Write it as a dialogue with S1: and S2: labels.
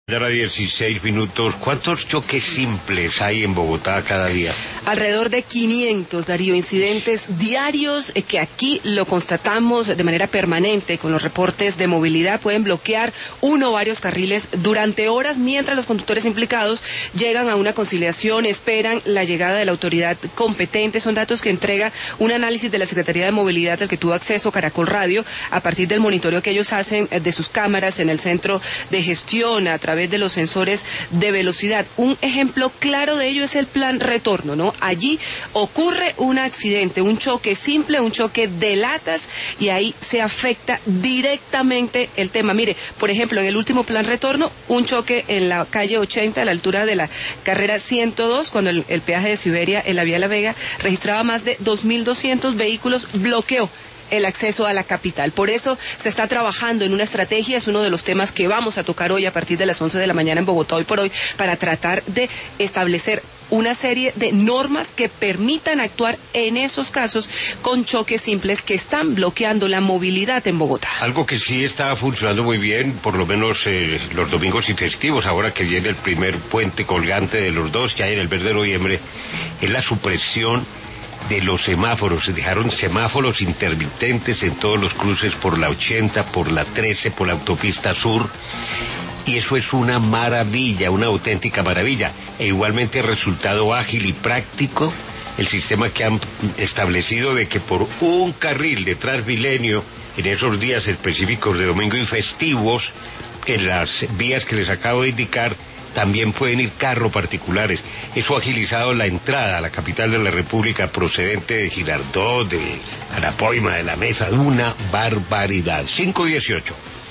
S1: Ahora 16 minutos. ¿Cuántos choques simples hay en Bogotá cada día?
S2: Alrededor de 500, Darío, incidentes diarios que aquí lo constatamos de manera permanente con los reportes de movilidad. Pueden bloquear uno o varios carriles durante horas mientras los conductores implicados llegan a una conciliación, esperan la llegada de la autoridad competente. Son datos que entrega un análisis de la Secretaría de Movilidad al que tuvo acceso Caracol Radio a partir del monitoreo que ellos hacen de sus cámaras en el centro de gestión a través de los sensores de velocidad. Un ejemplo claro de ello es el plan retorno, ¿no? Allí ocurre un accidente, un choque simple, un choque de latas, y ahí se afecta directamente el tema. Mire, por ejemplo, en el último plan retorno, un choque en la calle 80, a la altura de la carrera 102, cuando el peaje de Siberia en la vía La Vega registraba más de 2.200 vehículos, bloqueó el acceso a la capital. Por eso se está trabajando en una estrategia, es uno de los temas que vamos a tocar hoy a partir de las 11 de la mañana en Bogotá, hoy por hoy, para tratar de establecer una serie de normas que permitan actuar en esos casos con choques simples que están bloqueando la movilidad en Bogotá.
S1: Algo que sí está funcionando muy bien, por lo menos los domingos y festivos, ahora que viene el primer puente colgante de los dos que hay en el mes de noviembre, es la supresión de los semáforos. Se dejaron semáforos intermitentes en todos los cruces por la 80, por la 13, por la autopista sur, y eso es una maravilla, una auténtica maravilla, e igualmente resultado ágil y práctico el sistema que han establecido de que por un carril de Transmilenio en esos días específicos de domingo y festivos, en las vías que les acabo de indicar, también pueden ir carros particulares. Eso ha agilizado la entrada a la capital de la República procedente de Girardot, de Arapoima, de La Mesa. Una barbaridad. 5:18.